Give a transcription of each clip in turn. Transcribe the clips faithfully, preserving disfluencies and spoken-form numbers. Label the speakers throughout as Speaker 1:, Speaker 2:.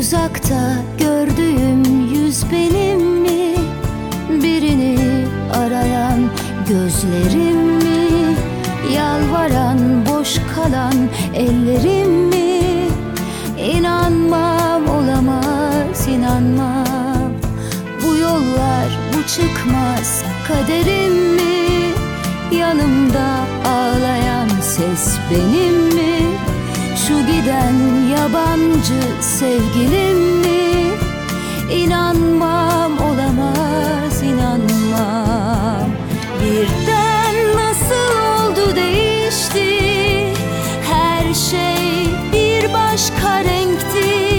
Speaker 1: Uzakta gördüğüm yüz benim mi? Birini arayan gözlerim mi? Yalvaran boş kalan ellerim mi? İnanmam, olamaz, inanmam. Bu yollar, bu çıkmaz kaderim mi? Yanımda ağlayan ses benim mi? Şu giden yabancı sevgilim mi? İnanmam, olamaz, inanmam. Birden nasıl oldu değişti, her şey bir başka renkti.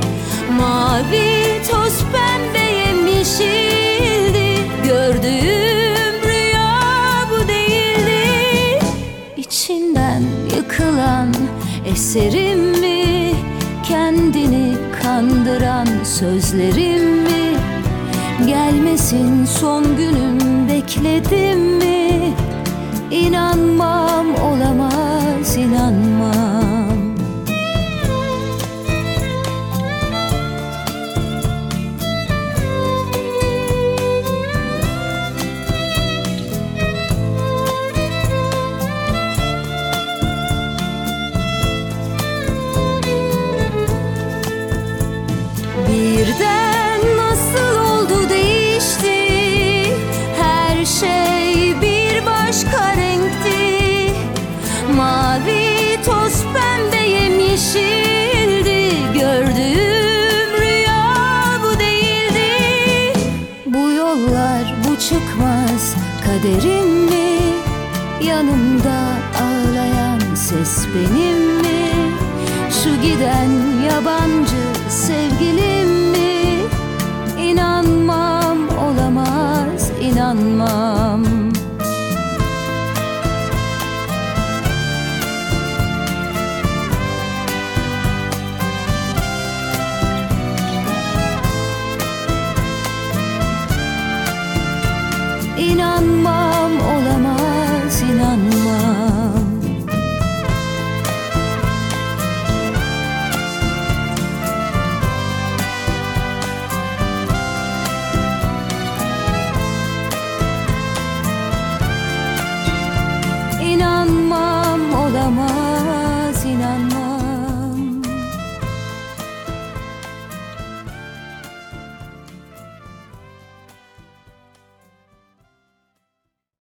Speaker 1: Mavi toz pembeye yeşildi, gördüğüm rüya bu değildi. İçinden yıkılan eserim mi? Kendini kandıran sözlerim mi? Gelmesin son günüm bekledim mi? İnanmam, olamaz, inanmam. Birden nasıl oldu değişti, her şey bir başka renkti. Mavi toz pembe yemyeşildi, gördüğüm rüya bu değildi. Bu yollar, bu çıkmaz kaderim mi? Yanımda ağlayan ses benim mi? Şu giden yabancı sevgilim mi? İnanmam, olamaz, inanmam. İnanmam.